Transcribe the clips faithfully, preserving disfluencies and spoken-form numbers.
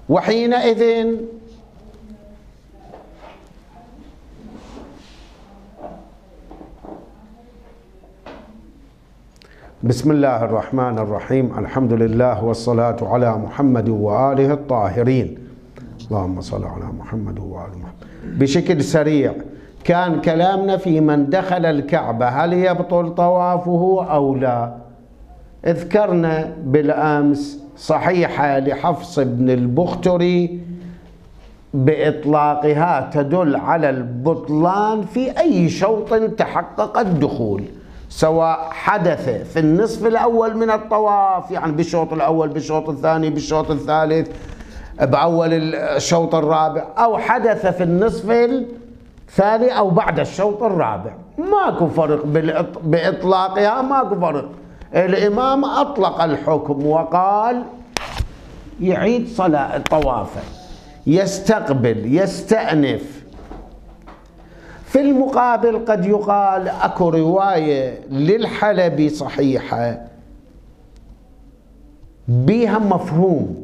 وحينئذ بسم الله الرحمن الرحيم. الحمد لله والصلاة على محمد وآله الطاهرين. اللهم صل على محمد وآل محمد. بشكل سريع، كان كلامنا في من دخل الكعبة هل يبطل طوافه أو لا؟ اذكرنا بالأمس صحيحة لحفص بن البختري بإطلاقها تدل على البطلان في أي شوط تحقق الدخول، سواء حدث في النصف الأول من الطواف، يعني بالشوط الأول، بالشوط الثاني، بالشوط الثالث، بأول الشوط الرابع، أو حدث في النصف الثاني أو بعد الشوط الرابع. ماكو فرق بإطلاقها، ماكو فرق. الإمام أطلق الحكم وقال يعيد صلاة طوافه، يستقبل، يستأنف. في المقابل قد يقال أكو رواية للحلبي صحيحة بها مفهوم،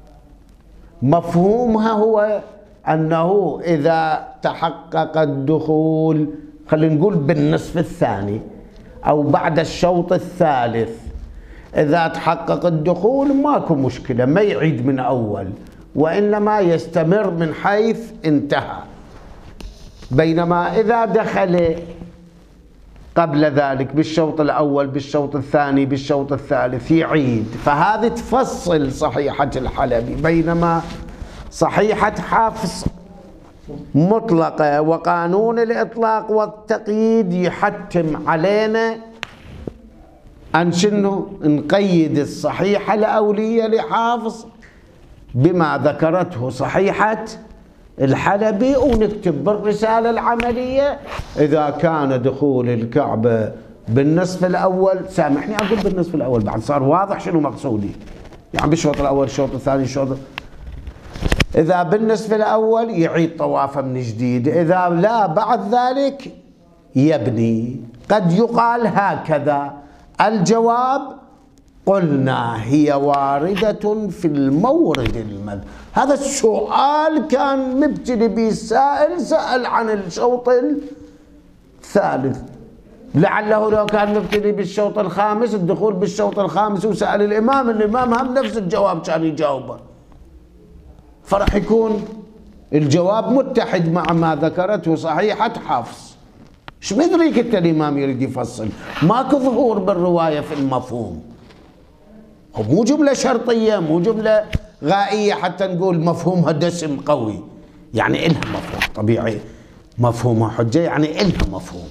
مفهومها هو أنه إذا تحقق الدخول، خلينا نقول بالنصف الثاني أو بعد الشوط الثالث، إذا تحقق الدخول ماكو مشكلة، ما يعيد من أول، وإنما يستمر من حيث انتهى. بينما إذا دخل قبل ذلك بالشوط الأول، بالشوط الثاني، بالشوط الثالث، يعيد. فهذه تفصل صحيحة الحلبي، بينما صحيحة حفص مطلقة، وقانون الإطلاق والتقييد يحتم علينا أن شنو نقيد الصحيحة الأولية لحافظ بما ذكرته صحيحة الحلبي، ونكتب بالرسالة العملية إذا كان دخول الكعبة بالنصف الأول، سامحني أقول بالنصف الأول بعد صار واضح شنو مقصودي، يعني بالشوط الأول، الشوط الثاني، الشوط، إذا بالنصف الأول يعيد طوافه من جديد، إذا لا بعد ذلك يبني. قد يقال هكذا. الجواب قلنا هي واردة في المورد المذ. هذا السؤال كان مبتلي به السائل، سأل عن الشوط الثالث، لعله لو كان مبتلي بالشوط الخامس، الدخول بالشوط الخامس، وسأل الإمام، الإمام هم نفس الجواب كان يجاوبه، فرح يكون الجواب متحد مع ما ذكرته صحيحة حفص. ايش مدريك انت الإمام يريد يفصل؟ ماكو ظهور بالرواية في المفهوم، مو جملة شرطية، مو جملة غائية حتى نقول مفهومها دسم قوي، يعني إلها مفهوم طبيعي، مفهومها حجة، يعني إلها مفهوم،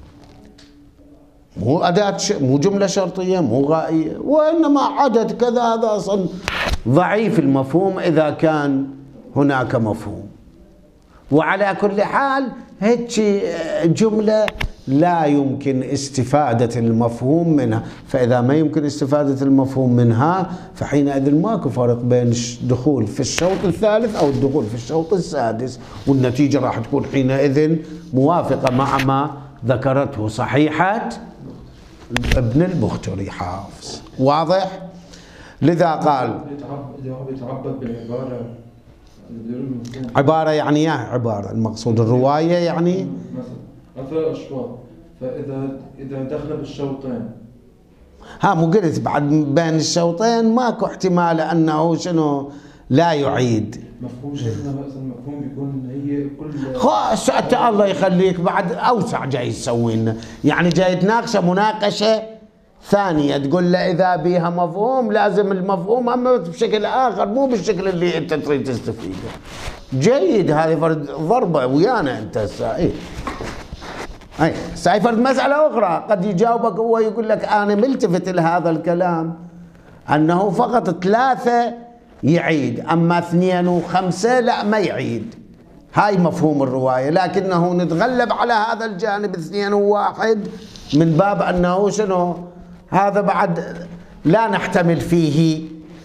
مو أداة ش... مو جملة شرطية، مو غائية، وإنما عدد كذا. هذا أصلا ضعيف المفهوم إذا كان هناك مفهوم. وعلى كل حال هيك جملة لا يمكن استفادة المفهوم منها، فإذا ما يمكن استفادة المفهوم منها فحينئذ ماكو فرق بين الدخول في الشوط الثالث أو الدخول في الشوط السادس، والنتيجة راح تكون حينئذ موافقة مع ما ذكرته صحيحة ابن البختري حافظ. واضح؟ لذا قال يتعبد بالعبارة، عبارة يعني يا عبارة، المقصود الرواية يعني مثلا ثلاث أشواط، فإذا إذا دخل بالشوطين، ها مو قلت بعد بين الشوطين ماكو احتمال أنه شنو لا يعيد. مفهوم شيخنا مثلا مفهوم بيكون هي كل خلاص الله يخليك بعد أوسع جاي تسوي لنا، يعني جاي تناقشه مناقشة ثانية، تقول له إذا بيها مفهوم لازم المفهوم أما بشكل آخر، مو بالشكل اللي أنت تريد تستفيده. جيد، هذه فرد ضربة ويانا أنت السائل. أي ساي فرد مسألة أخرى، قد يجاوبك هو يقول لك أنا ملتفت لهذا الكلام أنه فقط ثلاثة يعيد، أما اثنين وخمسة لا ما يعيد. هاي مفهوم الرواية، لكنه نتغلب على هذا الجانب اثنين وواحد من باب أنه شنو هذا بعد لا نحتمل فيه،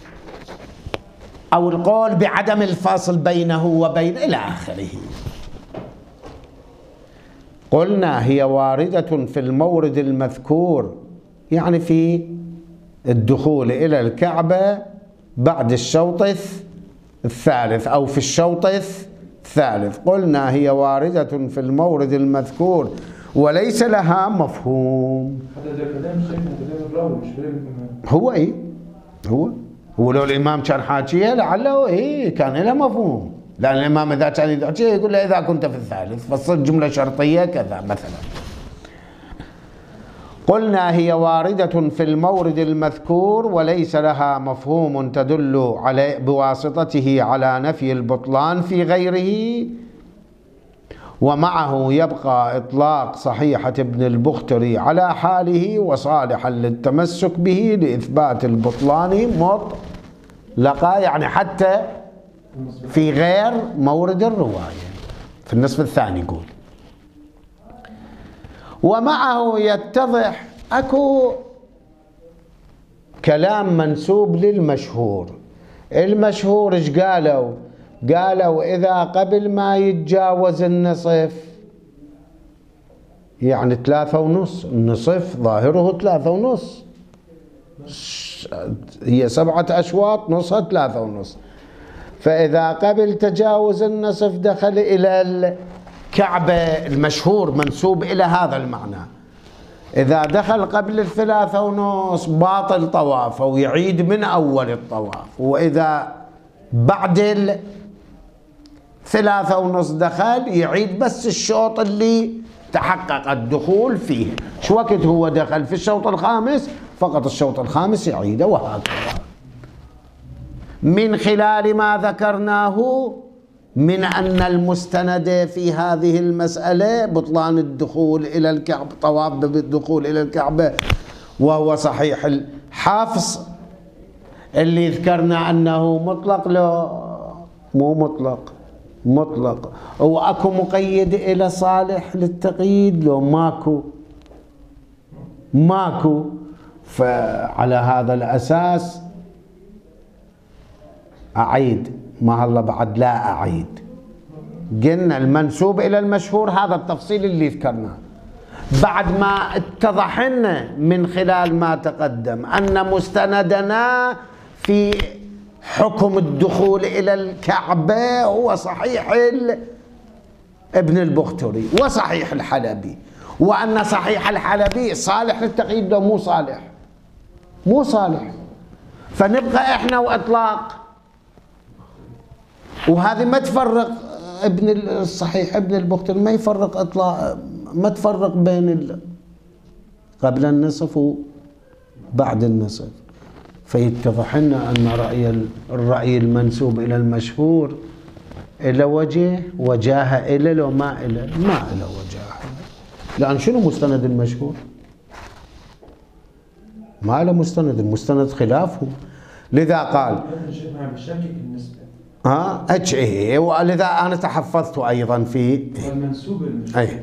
أو القول بعدم الفاصل بينه وبين إلى آخره. قلنا هي واردة في المورد المذكور، يعني في الدخول إلى الكعبة بعد الشوط الثالث أو في الشوط الثالث. قلنا هي واردة في المورد المذكور وليس لها مفهوم. هذا ده كلام شيخنا، كلام الراوي مش كلام الإمام. هو إيه؟ هو هو لو الإمام كان حاكيه لعله إيه كان له مفهوم، لأن الإمام إذا كان يحكيه يقول له إذا كنت في الثالث فتصير جملة شرطية كذا مثلا. قلنا هي واردة في المورد المذكور وليس لها مفهوم تدل على بواسطته على نفي البطلان في غيره، ومعه يبقى إطلاق صحيحة ابن البختري على حاله وصالحا للتمسك به لإثبات البطلان مطلقا، يعني حتى في غير مورد الرواية في النصف الثاني. يقول ومعه يتضح اكو كلام منسوب للمشهور. المشهور ايش قالوا؟ قالوا اذا قبل ما يتجاوز النصف، يعني ثلاثة ونص، النصف ظاهره ثلاثة ونص، هي سبعة اشواط نصها ثلاثة ونص، فاذا قبل تجاوز النصف دخل الى كعبة، المشهور منسوب إلى هذا المعنى. إذا دخل قبل الثلاثة ونص باطل طوافه ويعيد من أول الطواف، وإذا بعد الثلاثة ونص دخل يعيد بس الشوط اللي تحقق الدخول فيه. شو وقت هو دخل في الشوط الخامس فقط الشوط الخامس يعيده، وهكذا من خلال ما ذكرناه من أن المستند في هذه المسألة بطلان الدخول إلى الكعبة، طواف بالدخول إلى الكعبة، وهو صحيح الحفص اللي ذكرنا أنه مطلق. لا مو مطلق، مطلق. وأكو مقيد إلى صالح للتقييد؟ لو ماكو ماكو. فعلى هذا الأساس أعيد، ما هلا بعد لا أعيد. قلنا المنسوب إلى المشهور هذا التفصيل اللي ذكرناه، بعد ما اتضح لنا من خلال ما تقدم أن مستندنا في حكم الدخول إلى الكعبة هو صحيح ابن البختري وصحيح الحلبي، وأن صحيح الحلبي صالح للتقييد. لو مو صالح، مو صالح، فنبقى إحنا وإطلاق. وهذه ما تفرق ابن الصحيح ابن البختري، ما يفرق اطلاق، ما تفرق بين قبل النصف وبعد النصف. فيتضح لنا ان راي الراي المنسوب الى المشهور الى وجه وجاهه الى لو ما الى ما الى وجاهه، لان شنو مستند المشهور؟ ما له مستند، المستند خلافه. لذا قال ها اتش اي، ولذا انا تحفظت ايضا في المنسوب المشهور اي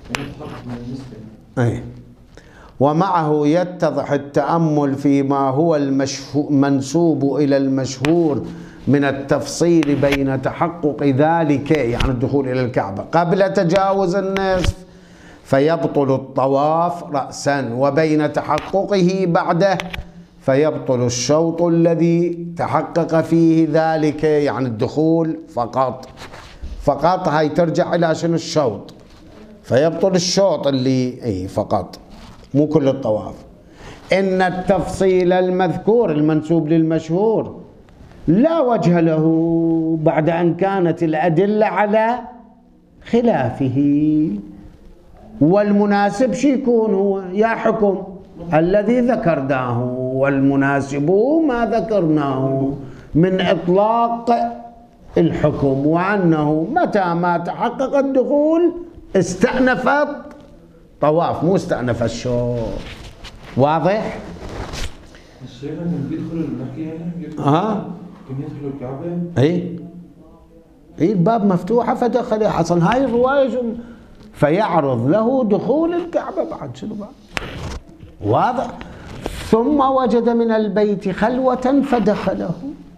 اي. ومعه يتضح التأمل فيما هو المنسوب الى المشهور من التفصيل بين تحقق ذلك، يعني الدخول الى الكعبة، قبل تجاوز النصف فيبطل الطواف رأسا، وبين تحققه بعده فيبطل الشوط الذي تحقق فيه ذلك، يعني الدخول فقط. فقط هاي ترجع إلى شنو؟ الشوط. فيبطل الشوط اللي اي فقط، مو كل الطواف. إن التفصيل المذكور المنسوب للمشهور لا وجه له بعد أن كانت الأدلة على خلافه. والمناسب شي يكون هو يا حكم الذي ذكرناه، والمناسب ما ذكرناه من إطلاق الحكم، وأنه متى ما تحقق الدخول استأنفت طواف، مو استأنف الشوط. واضح؟ الشيخ لما بيدخلوا نحكي هنا ها؟ كم يدخلوا الكعبة؟ اي اي الباب مفتوحة فدخل، حصل هاي الرواية فيعرض له دخول الكعبة بعد شنو بعد؟ واضح؟ ثم وجد من البيت خلوة فدخله،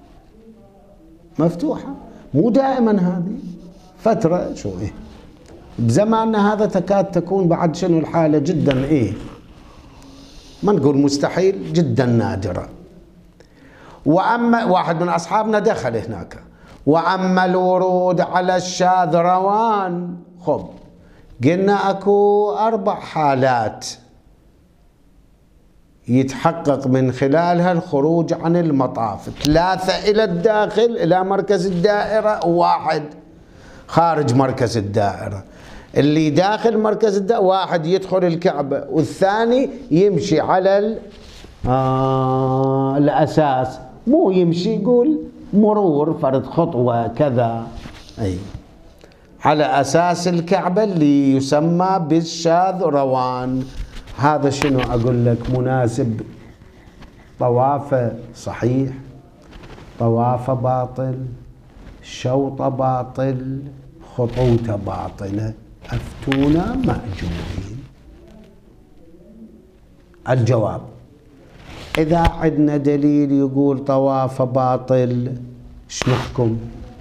مفتوحة، مو دائما هذه، فترة شو ايه بزماننا هذا تكاد تكون بعد شنو الحالة جدا ايه، ما نقول مستحيل، جدا نادرة. واما واحد من اصحابنا دخل هناك وأما الورود على الشاذ روان، خب قلنا أكو أربع حالات يتحقق من خلالها الخروج عن المطاف، ثلاثة إلى الداخل إلى مركز الدائرة، وواحد خارج مركز الدائرة. اللي داخل مركز الدائرة واحد يدخل الكعبة، والثاني يمشي على ال... آه الأساس، مو يمشي يقول مرور فرد خطوة كذا، أي على أساس الكعبة اللي يسمى بالشاذ روان. هذا شنو أقول لك مناسب؟ طوافه صحيح، طوافه باطل، شوطه باطل، خطوته باطلة، أفتونا مأجورين. الجواب: إذا عندنا دليل يقول طوافه باطل شنو نحكم؟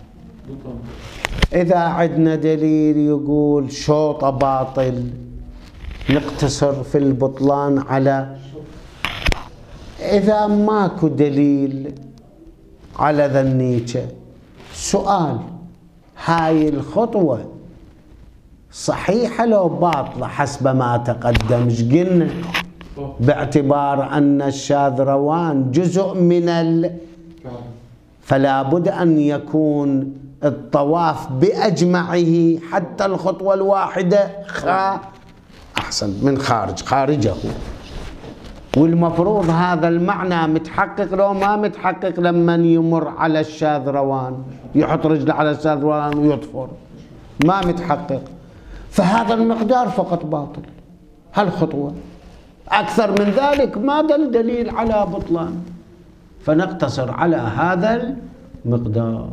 إذا عندنا دليل يقول شوطه باطل نقتصر في البطلان على. إذا ماكو دليل على ذنيته، سؤال: هاي الخطوة صحيحة لو باطلة حسب ما تقدم؟ ايش قلنا؟ باعتبار أن الشاذ روان جزء من ال فلا بد أن يكون الطواف بأجمعه حتى الخطوة الواحدة خا أحسن من خارج خارجه. والمفروض هذا المعنى متحقق لو ما متحقق لما يمر على الشاذ روان، يحط رجله على الشاذ روان ويطفر، ما متحقق. فهذا المقدار فقط باطل، هالخطوة. أكثر من ذلك ما دل دليل على بطلان، فنقتصر على هذا المقدار.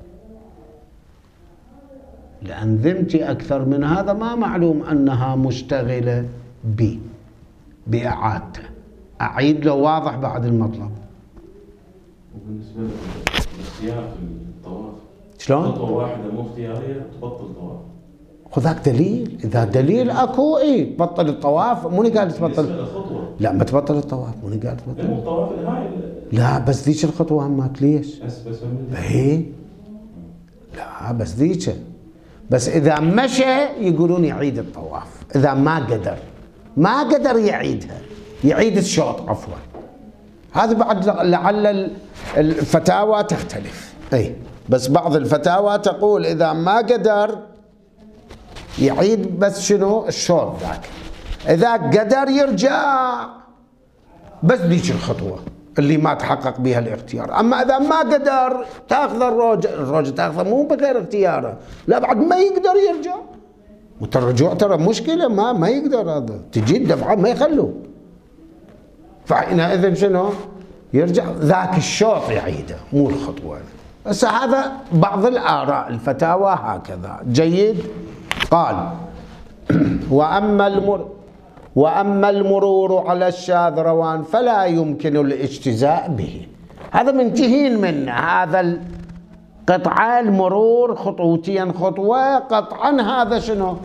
لأن ذمتي أكثر من هذا ما معلوم أنها مشتغلة بي بإعادته، أعيد له واضح بعد المطلب. وبالنسبة للاختيار في الطواف شلون؟ خطوة واحدة مو اختيارية تبطل طواف. خذاك دليل، إذا دليل أكو إيه تبطل الطواف. مو قال تبطل؟ لا ما تبطل الطواف، مو قال تبطل. مو الطواف هاي. لا بس ذيك الخطوة همات ليش؟ بس بس إيه؟ لا بس ذيك. بس إذا مشى يقولون يعيد الطواف، إذا ما قدر ما قدر يعيدها، يعيد الشوط عفوا. هذا بعد لعل الفتاوى تختلف، أي بس بعض الفتاوى تقول إذا ما قدر يعيد بس شنو الشوط ذاك، إذا قدر يرجع بس ذيك الخطوة اللي ما تحقق بها الاختيار. أما إذا ما قدر تأخذ الروج، الروج تأخذه مو بغير اختياره، لا بعد ما يقدر يرجع. والرجوع ترى مشكلة، ما ما يقدر هذا، تجي الدفعة ما يخلوه. فحينئذ شنو؟ يرجع ذاك الشوط يعيده مو الخطوة. بس هذا بعض الآراء الفتاوى هكذا. جيد. قال: وأما المر وأما المرور على الشاذ روان فلا يمكن الاجتزاء به. هذا منتهين منه، هذا القطعة المرور خطوتين خطوة قطعا هذا شنو؟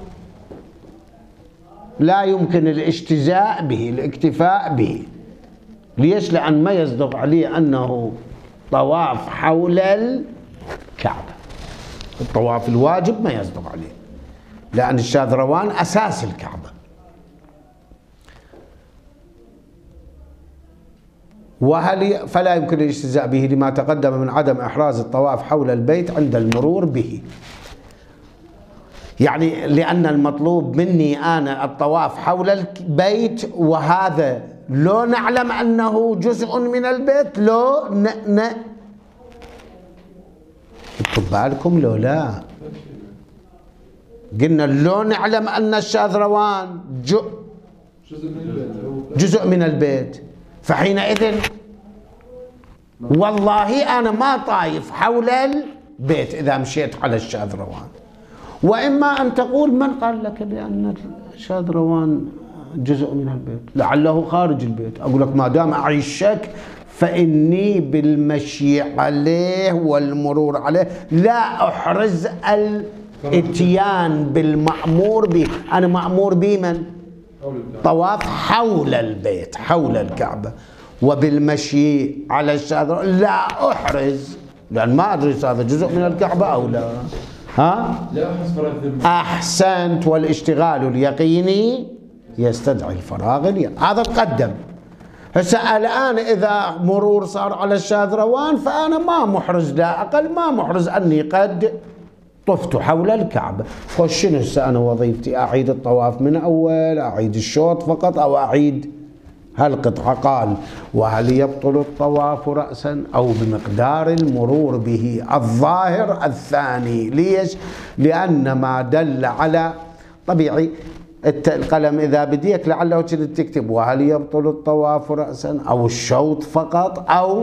لا يمكن الاجتزاء به، الاكتفاء به. ليش؟ لأن ما يصدق عليه أنه طواف حول الكعبة. الطواف الواجب ما يصدق عليه، لأن الشاذ روان أساس الكعبة. وهل فلا يمكن الاجتزاء به لما تقدم من عدم إحراز الطواف حول البيت عند المرور به. يعني لأن المطلوب مني أنا الطواف حول البيت، وهذا لو نعلم أنه جزء من البيت لو ن... ن... اكتب بالكم لو لا قلنا لو نعلم أن الشاذ روان جو... جزء من البيت، فحينئذ والله أنا ما طايف حول البيت إذا مشيت على الشاذ روان. وإما أن تقول من قال لك بأن الشاذ روان جزء من البيت؟ لعله خارج البيت. أقول لك ما دام أعيش شك فإني بالمشي عليه والمرور عليه لا أحرز الاتيان بالمأمور به. أنا مأمور به من؟ طواف حول البيت حول الكعبة، وبالمشي على الشاذ لا أحرز لأن ما أدري هذا جزء من الكعبة أو لا. ها؟ لا أحس فراغ ذمي. أحسنت، والاشتغال اليقيني يستدعي الفراغ اليقيني. هذا تقدم. هسه الآن إذا مرور صار على الشاذروان فأنا ما محرز، لا أقل ما محرز أني قد طفت حول الكعبة. خش شنو هسه أنا وظيفتي؟ أعيد الطواف من أول، أعيد الشوط فقط، أو أعيد هالقطعة؟ قال: وهل يبطل الطواف رأسا أو بمقدار المرور به؟ الظاهر الثاني. ليش؟ لأن ما دل على طبيعي القلم إذا بديك لعله كنت تكتب وهل يبطل الطواف رأسا أو الشوط فقط، أو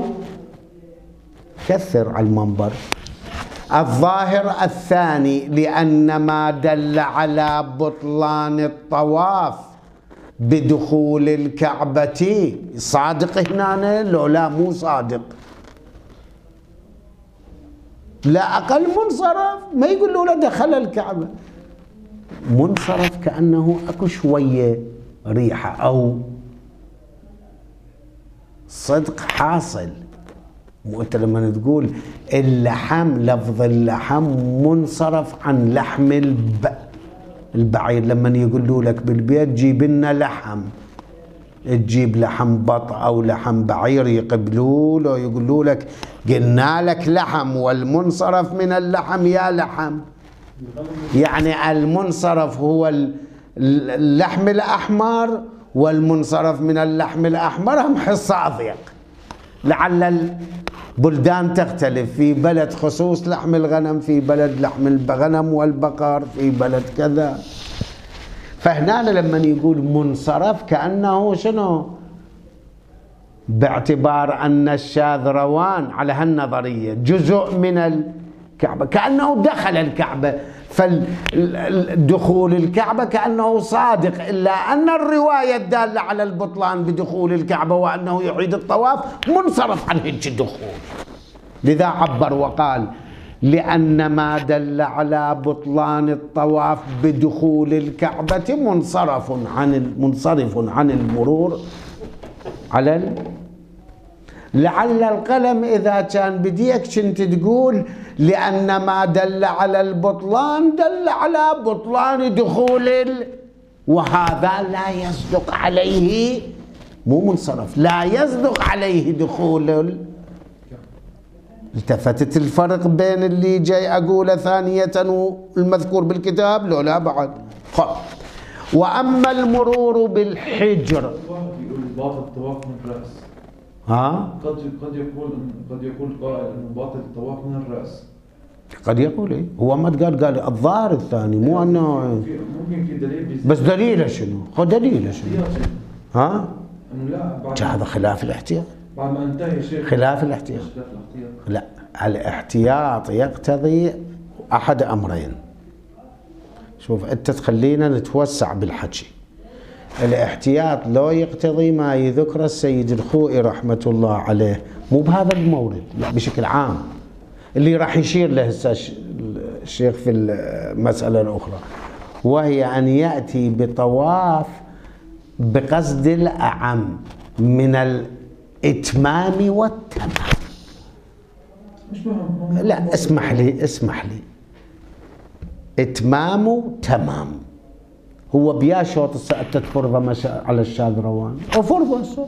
كثر على المنبر. الظاهر الثاني لأن ما دل على بطلان الطواف بدخول الكعبة صادق هنا لو لا مو صادق؟ لا أقل منصرف، ما يقول له لا دخل الكعبة، منصرف كأنه أكو شوية ريحة أو صدق حاصل. مو أنت لما تقول اللحم، لفظ اللحم منصرف عن لحم الب... البعير. لما يقولوا لك بالبيت جيب لنا لحم، تجيب لحم بط أو لحم بعير، يقبلوا له يقولوا لك قلنا لك لحم، والمنصرف من اللحم يا لحم. يعني المنصرف هو اللحم الأحمر، والمنصرف من اللحم الأحمر هم حصة أضيق. لعل البلدان تختلف، في بلد خصوص لحم الغنم، في بلد لحم الغنم والبقر، في بلد كذا. فهنا لما يقول منصرف كأنه شنو؟ باعتبار أن الشاذروان على هالنظرية جزء من الكعبة، كأنه دخل الكعبة، فالدخول الكعبة كأنه صادق، إلا أن الرواية الدالة على البطلان بدخول الكعبة وأنه يعيد الطواف منصرف عن هيك الدخول. لذا عبر وقال: لأن ما دل على بطلان الطواف بدخول الكعبة منصرف عن منصرف عن المرور على ال... لعل القلم إذا كان بديك كنت تقول لأن ما دل على البطلان دل على بطلان دخول ال... وهذا لا يصدق عليه، مو منصرف، لا يصدق عليه دخول ال... التفتت الفرق بين اللي جاي أقوله ثانية والمذكور بالكتاب؟ لو لا بعد. خب. وأما المرور بالحجر، واحد يقول باطل الطواف من الرأس. ها؟ قد قد يقول قد يقول قائل انه باطل الطواف من الرأس. قد يقول ايه، هو ما قال قال الظاهر الثاني، مو انه ممكن في دليل بس دليله شنو؟ خذ دليله شنو؟ ها؟ انه لا بعد هذا خلاف الاحتياط. بعد ما انتهي شيخ خلاف الاحتياط. خلاف الاحتياط. لا، الاحتياط يقتضي احد امرين. شوف انت تخلينا نتوسع بالحكي. الاحتياط لو يقتضي ما يذكر السيد الخوئي رحمة الله عليه، مو بهذا المورد، لا بشكل عام اللي راح يشير له الشيخ في المسألة الأخرى، وهي أن يأتي بطواف بقصد الأعم من الإتمام والتمام. مش مهم. لا اسمح لي اسمح لي إتمام تمام. هو بيا شوط الساعة فرضة على الشاذروان وفرضة الصوت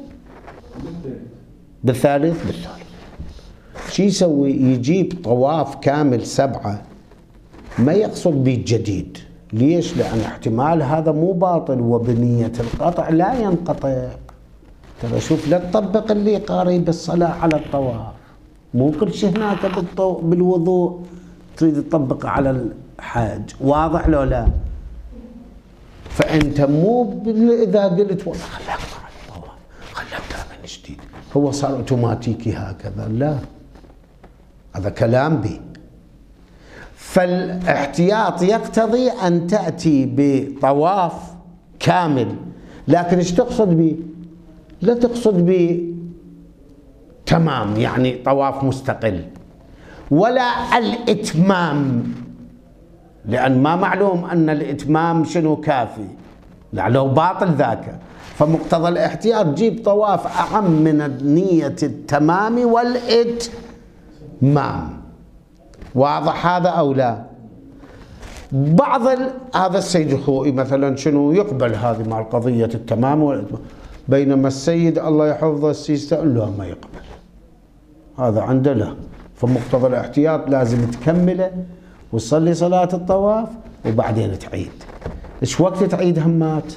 بالثالث بالثالث شي يسوي؟ يجيب طواف كامل سبعة، ما يقصد به جديد. ليش؟ لأن احتمال هذا مو باطل، وبنية القطع لا ينقطع. ترى شوف، لا تطبق اللي قاري بالصلاة على الطواف، مو كل شيء هناك بالوضوء تريد تطبقه على الحاج. واضح لو لا؟ فأنت مو إذا قلت والله خليك على الطواف خليك من جديد هو صار اوتوماتيكي هكذا، لا، هذا كلام بي. فالاحتياط يقتضي أن تأتي بطواف كامل، لكن ايش تقصد به؟ لا تقصد به تمام يعني طواف مستقل، ولا الإتمام، لأن ما معلوم أن الإتمام شنو كافي، لعله باطل ذاك. فمقتضى الاحتياط جيب طواف أعم من نية التمام والإت مام. واضح هذا أو لا؟ بعض ال... هذا السيد الخوئي مثلا شنو يقبل هذه مع القضية التمام والإتمام، بينما السيد الله يحفظه السيستة له ما يقبل، هذا عنده لا. فمقتضى الاحتياط لازم تكمله وتصلي صلاة الطواف وبعدين تعيد. ايش وقت تعيد همات؟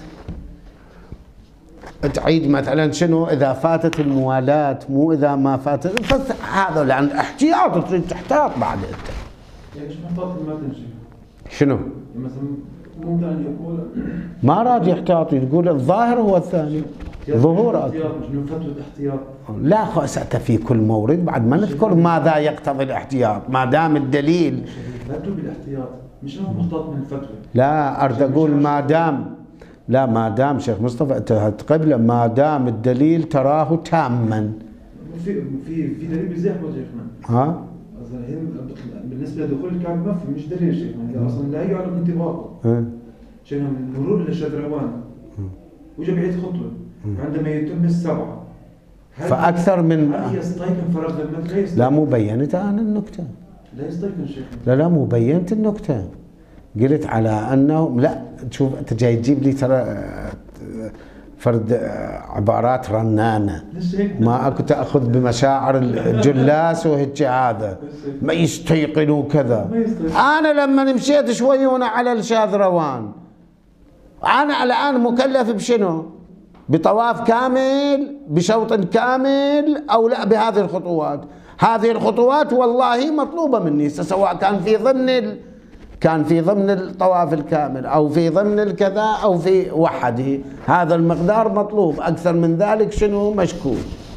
تعيد مثلا شنو اذا فاتت الموالاة، مو اذا ما فاتت. هذا لان احتياط تريد تحتاط بعد انت. يعني ايش محتاط ما تنجي؟ شنو؟ مثلا ممكن ان يقول ما راد يحتاط، يقول الظاهر هو الثاني ظهور احتياط من فتوى الاحتياط. لا خاصة في كل مورد بعد ما نذكر ماذا يقتضي الاحتياط ما دام الدليل. فتوى بالاحتياط مش انه محتاط من الفتوى. لا اريد اقول ما دام، لا ما دام شيخ مصطفى انت قبله ما دام الدليل تراه تاما. في في في دليل بيزاحمه شيخنا. ها؟ اصلا بالنسبه لدخول الكعبه ما في مش دليل شيخنا، اصلا لا يعلم انطباقه. شيخنا من مرور لشذروان وجب يعيد خطوه عندما يتم السبعه. فاكثر من هل يستيقن فرغ ذمته؟ لا يستيقن. لا مو بينت انا النكته. لا يستيقن شيخنا. لا لا مو بينت النكته. قلت على انه لا تشوف انت جاي تجيب لي ترى فرد عبارات رنانه ما اكو تاخذ بمشاعر الجلاس وهيك هذا ما يستيقنوا كذا. انا لما مشيت شوي هنا على الشاذروان انا الان مكلف بشنو؟ بطواف كامل بشوط كامل او لا بهذه الخطوات؟ هذه الخطوات والله مطلوبه مني سواء كان في ضمن ال... كان في ضمن الطواف الكامل أو في ضمن الكذا أو في وحده، هذا المقدار مطلوب، أكثر من ذلك شنو مشكوك.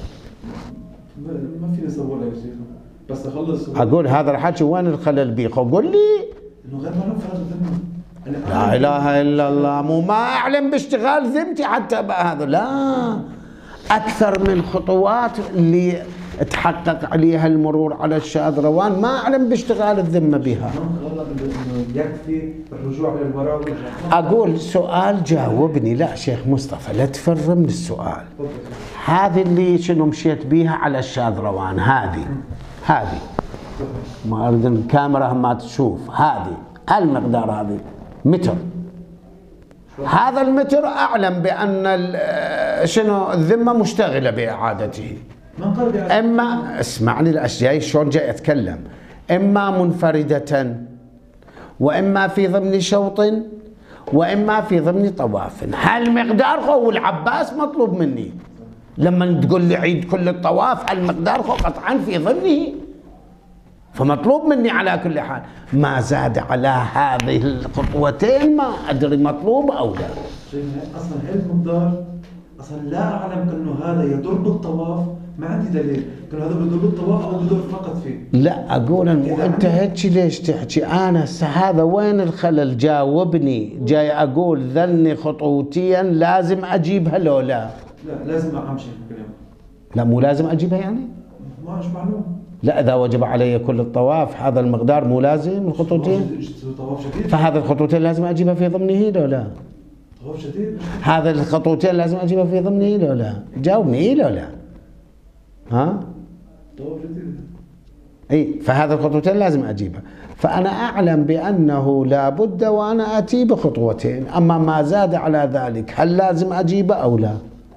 ما فيني أصور لك شيخ بس أخلص. أقول هذا الحكي وين الخلل بيخ؟ قول لي. إنه غير معلوم فرغ الذمة. لا إله إلا الله، مو ما أعلم باشتغال ذمتي حتى هذا، لا أكثر من خطوات اللي تحقق عليها المرور على الشاذروان ما أعلم باشتغال الذمة بها. يكفي الرجوع للوراء والرجوع. أقول سؤال جاوبني. لا شيخ مصطفى لا تفر من السؤال. هذه اللي شنو مشيت بيها على الشاذروان هذه هذه ما أريد الكاميرا ما تشوف هذه المقدار هذه متر. هذا المتر أعلم بأن شنو الذمة مشتغلة بإعادته. إما اسمعني الأشياء شلون جاي أتكلم، إما منفردة وإما في ضمن شوط وإما في ضمن طواف. هالمقدار هو العباس مطلوب مني لما تقول لي عيد كل الطواف، هالمقدار هو قطعا في ضمنه فمطلوب مني على كل حال. ما زاد على هذه الخطوتين ما أدري مطلوب أو لا. أصلا هالمقدار أصلا لا أعلم أنه هذا يضر بالطواف، ما عندي دليل كانه هذا بده بالطواف او بده فقط فيه. لا اقول انت هيك ليش تحكي؟ انا هذا وين الخلل؟ جاوبني. جاي اقول ذني خطوتيا لازم اجيبها لو لا؟ لا لازم امشي الكلام. لا مو لازم اجيبها يعني؟ ما مش معلوم. لا اذا وجب علي كل الطواف هذا المقدار مو لازم الخطوتين؟ طواف شديد. فهذا الخطوتين لازم اجيبها في ضمنه لو لا؟ طواف شديد. هذا الخطوتين لازم اجيبها في ضمنه لو لا؟ جاوبني لو لا؟ ها؟ طواف جديد. اي فهذا الخطوتين لازم اجيبها، فانا اعلم بانه لا بد وانا اتي بخطوتين، اما ما زاد على ذلك هل لازم اجيبه او لا؟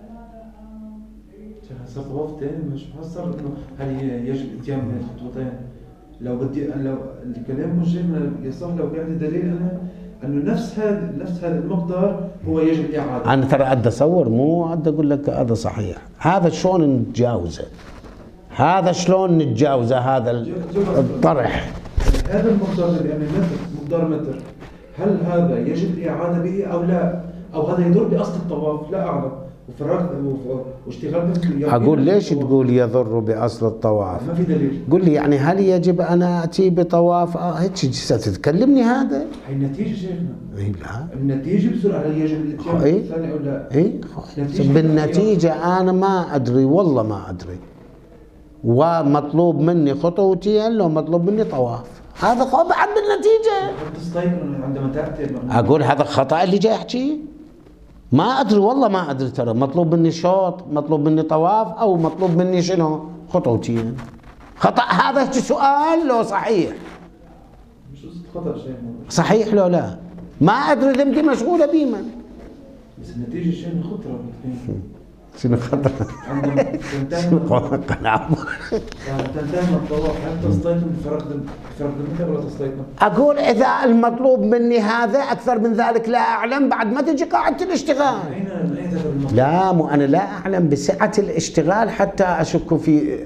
هسه طواف ثاني مش مفسر انه هل يجب اتيان من الخطوتين؟ لو بدي لو الكلام مش يصح لو كان عندي دليل انا انه نفس هذا نفس هذا المقدار هو يجب اعادته. انا ترى ادي اصور مو ادي اقول لك هذا صحيح. هذا شلون نتجاوزه؟ هذا شلون نتجاوزه هذا الطرح؟ هذا المقدار اللي يعني متر مقدار متر هل هذا يجب الاعاده به او لا؟ او هذا يضر باصل الطواف؟ لا اعلم. وفراغ واشتغال اقول ليش تقول يضر باصل الطواف؟ ما في دليل. قل لي يعني هل يجب انا اتي بطواف آه هيك تتكلمني هذا؟ هي النتيجه شيخنا. اي لا النتيجه بسرعه هل يجب الاتيان إيه؟ الثاني او لا؟ اي بالنتيجه انا ما ادري والله ما ادري. ومطلوب مني خطوتين لو مطلوب مني طواف، هذا بعد بالنتيجه. تستيقن عندما تاتي. اقول هذا خطا اللي جاي احكيه؟ ما ادري والله ما ادري ترى مطلوب مني شوط، مطلوب مني طواف او مطلوب مني شنو؟ خطوتين. خطأ هذا سؤال لو صحيح؟ مش قصة خطأ شيء. صحيح لو لا؟ ما أدري ذمتي مشغولة بيمن. بس النتيجة شيء من خطرة. شنو خطأ؟ عندما تنتهي قناعة تنتهي من الطواف هل تستيقظ بفرق بفرق دمك ولا تستيقظ؟ أقول إذا المطلوب مني هذا أكثر من ذلك لا أعلم، بعد ما تجي قاعدة الاشتغال. أين أين تذهب المطلوب؟ لا مو أنا لا أعلم بسعة الاشتغال حتى أشك في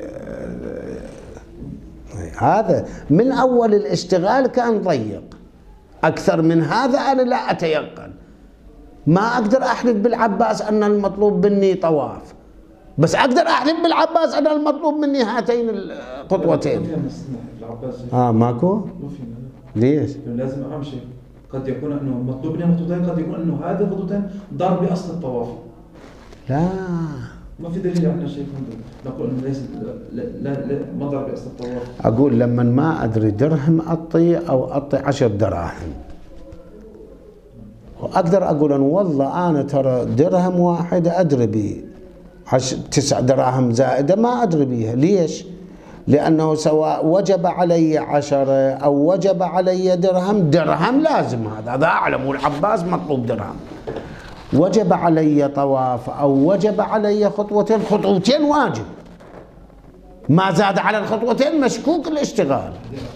هذا. من أول الاشتغال كان ضيق، أكثر من هذا أنا لا أتيقن. ما أقدر أحلف بالعباس أن المطلوب مني طواف، بس أقدر أحلف بالعباس أن المطلوب مني هاتين الخطوتين. آه ماكو؟ ما في. ليش؟ لازم أهم شيء قد يكون أنه مطلوب مني خطوتين، قد يكون أنه هذه الخطوتين ضرب بأصل الطواف. لا ما في دليل عندنا شيء نقول انه ليس لا لا, لا ما ضرب باصل الطواف. اقول لما ما ادري درهم اعطي او اعطي عشر دراهم، واقدر اقول ان والله انا ترى درهم واحد ادري به، عش تسع دراهم زائده ما ادري بها. ليش؟ لانه سواء وجب علي عشرة او وجب علي درهم، درهم لازم هذا هذا اعلم، والعباس مطلوب درهم. وجب علي طواف أو وجب علي خطوتين، خطوتين واجب، ما زاد على الخطوتين مشكوك الاشتغال.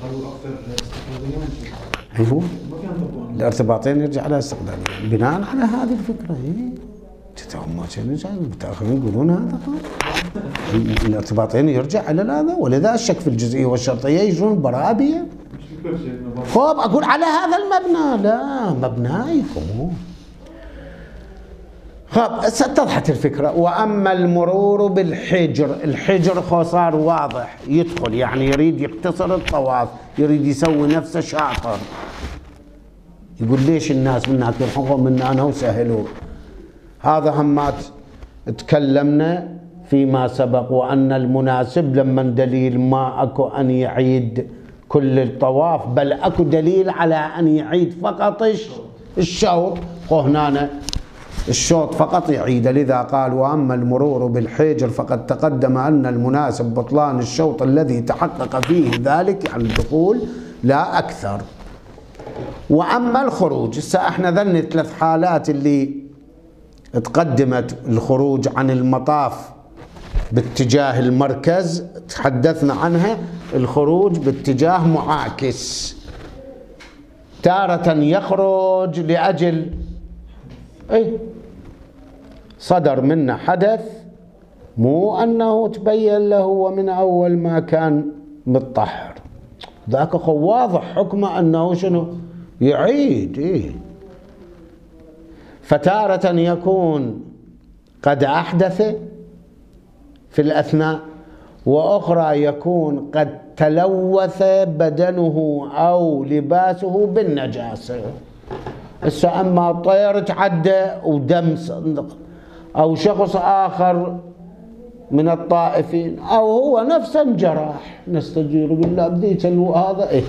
أيوه الارتباطين يرجع على استقلالية بناء على هذه الفكرة. هم متأخرين يقولون هذا الارتباطين يرجع على هذا، ولذا الشك في الجزئية والشرطية يجون برابية. خب أقول على هذا المبنى، لا مبنايكم. خب ستضحت الفكرة. وأما المرور بالحجر، الحجر خو صار واضح يدخل، يعني يريد يقتصر الطواف، يريد يسوي نفسه شاطر، يقول ليش الناس من هناك يلحقون منا أنا وسهلوا. هذا همات تكلمنا فيما سبق، وأن المناسب لما دليل ما أكو أن يعيد كل الطواف، بل أكو دليل على أن يعيد فقط الشوط، هنا الشوط فقط يعيد. لذا قال وأما المرور بالحجر فقد تقدم أن المناسب بطلان الشوط الذي تحقق فيه ذلك، يعني الدخول لا أكثر. وأما الخروج، هسه احنا ذني ثلاث حالات اللي تقدمت، الخروج عن المطاف باتجاه المركز تحدثنا عنها، الخروج باتجاه معاكس، تارة يخرج لأجل ايه صدر منه حدث، مو أنه تبين له ومن أول ما كان متطهر، ذاك خو واضح حكمه أنه شنو يعيد. إيه فتارة يكون قد أحدث في الأثناء، وأخرى يكون قد تلوث بدنه أو لباسه بالنجاسة. هسه أما طير تعدى ودم صندق، أو شخص آخر من الطائفين، أو هو نفسه انجرح، نستجير بالله بديت هذا إيه،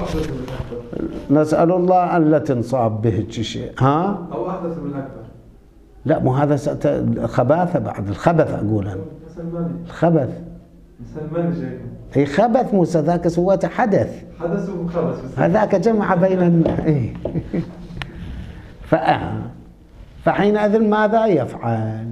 نسأل الله أن لا تنصاب به شيء. ها؟ أو أحدث من أكبر. لا مو هذا خباثة، بعد الخبث أقول أنا، الخبث سلماني شيء. اي خبث موسى، ذاك سوته حدث، حدث وخبث، هذاك جمع بين ايه فحينئذ ماذا يفعل؟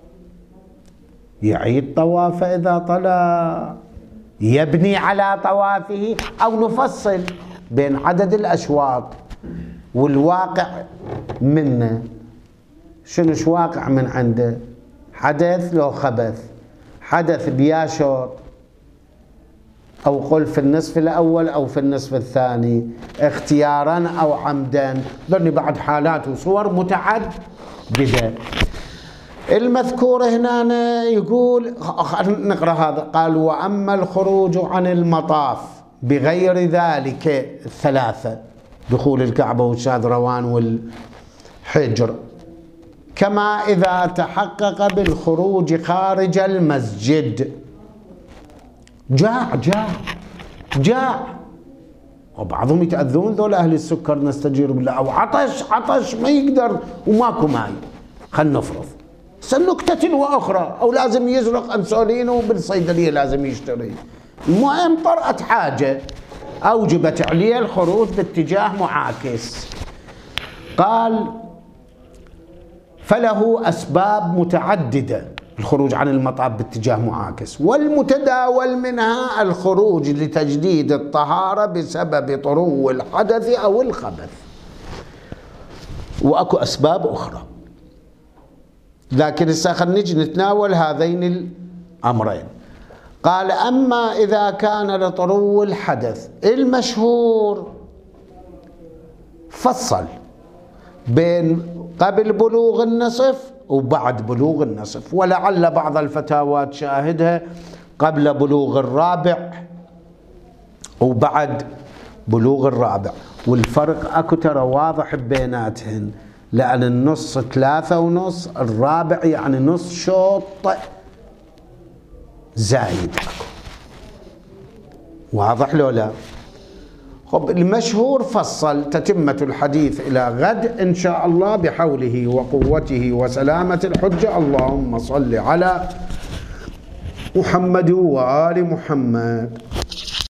يعيد طوافه إذا طلع، يبني على طوافه، أو نفصل بين عدد الأشواط والواقع منه. شنوش واقع من عنده؟ حدث لو خبث، حدث بياشوط، أو قل في النصف الأول أو في النصف الثاني، اختيارا أو عمدا، ذني بعد حالات وصور متعددة. المذكور هنا يقول، نقرأ هذا، قال وأما الخروج عن المطاف بغير ذلك الثلاثة، دخول الكعبة والشاذروان والحجر، كما إذا تحقق بالخروج خارج المسجد، جاع جاع جاع، وبعضهم يتأذون ذول أهل السكر نستجير بالله، أو عطش عطش ما يقدر وماكو ماي، خلنا نفرض سنكتة وأخرى، أو لازم يزرق أنسولين وبالصيدلية لازم يشتري، المهم طرأت حاجة أوجبت عليه الخروج باتجاه معاكس. قال فله أسباب متعددة الخروج عن المطاف باتجاه معاكس، والمتداول منها الخروج لتجديد الطهارة بسبب طرو الحدث أو الخبث، وأكو أسباب أخرى، لكن هسه خلينا نجي نتناول هذين الأمرين. قال أما إذا كان لطرو الحدث المشهور فصل بين قبل بلوغ النصف وبعد بلوغ النصف، ولعل بعض الفتاوى تشاهدها قبل بلوغ الرابع وبعد بلوغ الرابع، والفرق اكو ترى واضح بيناتهن، لأن النص ثلاثة ونص، الرابع يعني نص شوط زايد اكو. واضح لو لا؟ خب المشهور فصل. تتمة الحديث إلى غد إن شاء الله بحوله وقوته وسلامة الحجة. اللهم صل على محمد وآل محمد.